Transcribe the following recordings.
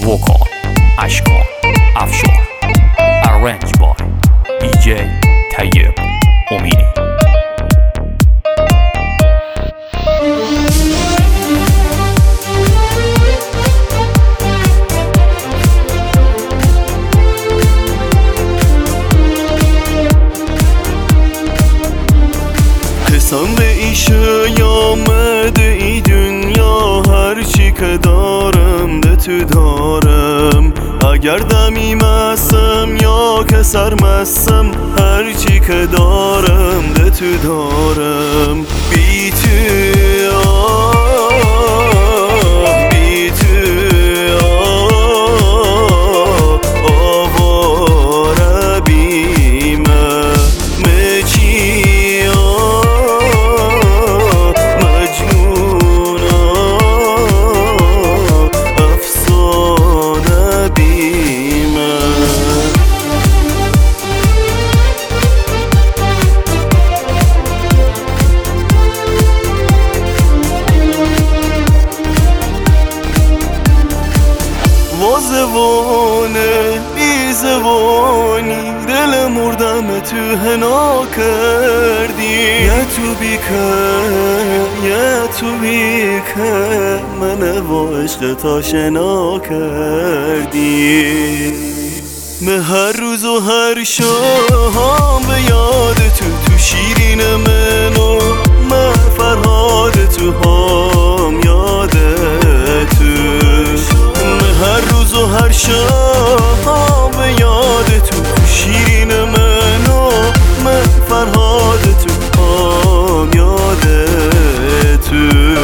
وکال اشکان افشار Arranged by DJ طیب امینی. حسام به ایشه آمده ای دنیا، هرچی که دارم ده تو دارم. اگر دمی مستم یا که سرمستم، هرچی که دارم ده تو دارم. بی تو بی تو آواره بیمه مچی وازوانه بی زبانی دل مردم تو هنا کردی. یه تو بی که من با عشق تا شنا کردی. من هر روز و هر شام به یاد تو شیرین منو من فرهاد تو هم یاد تو. هر روز و هر شام به یاد تو شیرین منو من فرهاد تو هم یاد تو.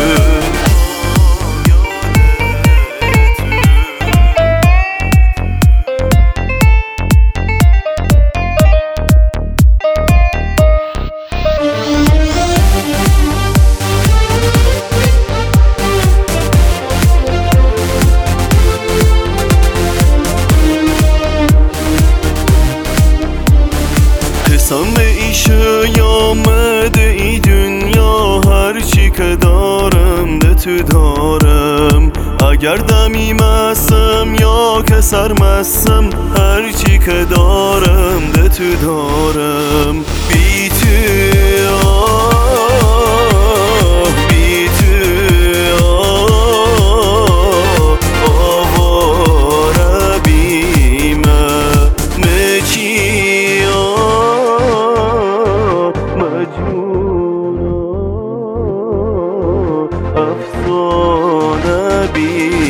حسام به ایشه آمده ای دنیا، هرچی که دارم ده تو دارم. اگر دمی مستم یا که سرمستم، هرچی که دارم ده تو دارم. بی تو بی تو آواره بیمه مچی افسانه بی